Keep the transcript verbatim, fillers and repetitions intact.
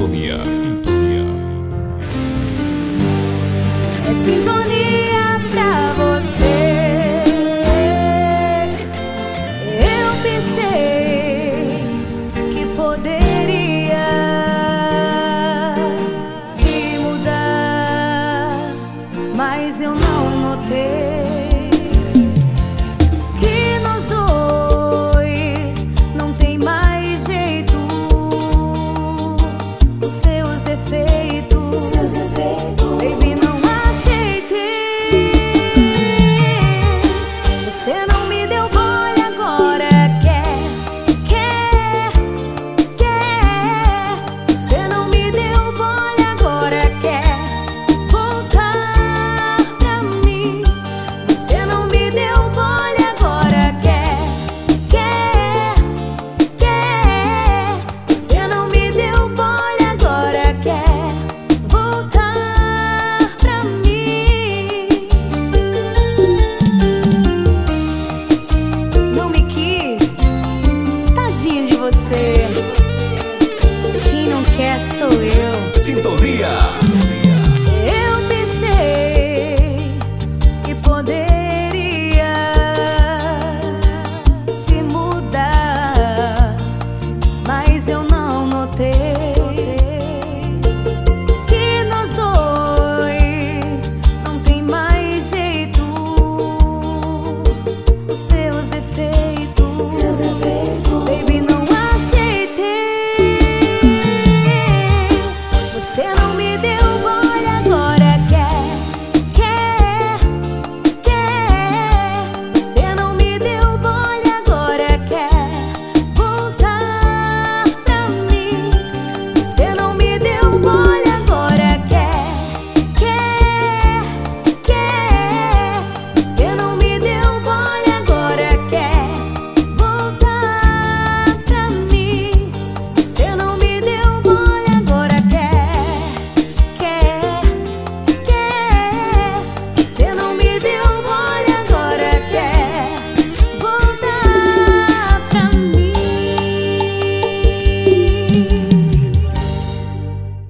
Sintonia. Sintonia. É sintonia pra você. Eu pensei que poderia te mudar, mas eu não notei que nós dois não tem mais jeito. Os seus defeitos, seus defeitos, baby, não aceitei. Você não me deu bola, agora quer, quer, quer. Você não me deu bola, agora quer voltar pra mim. Você não me deu bola, agora quer, quer, quer. Você não me deu bola, agora quer voltar pra mim. Não me quis, tadinho de você.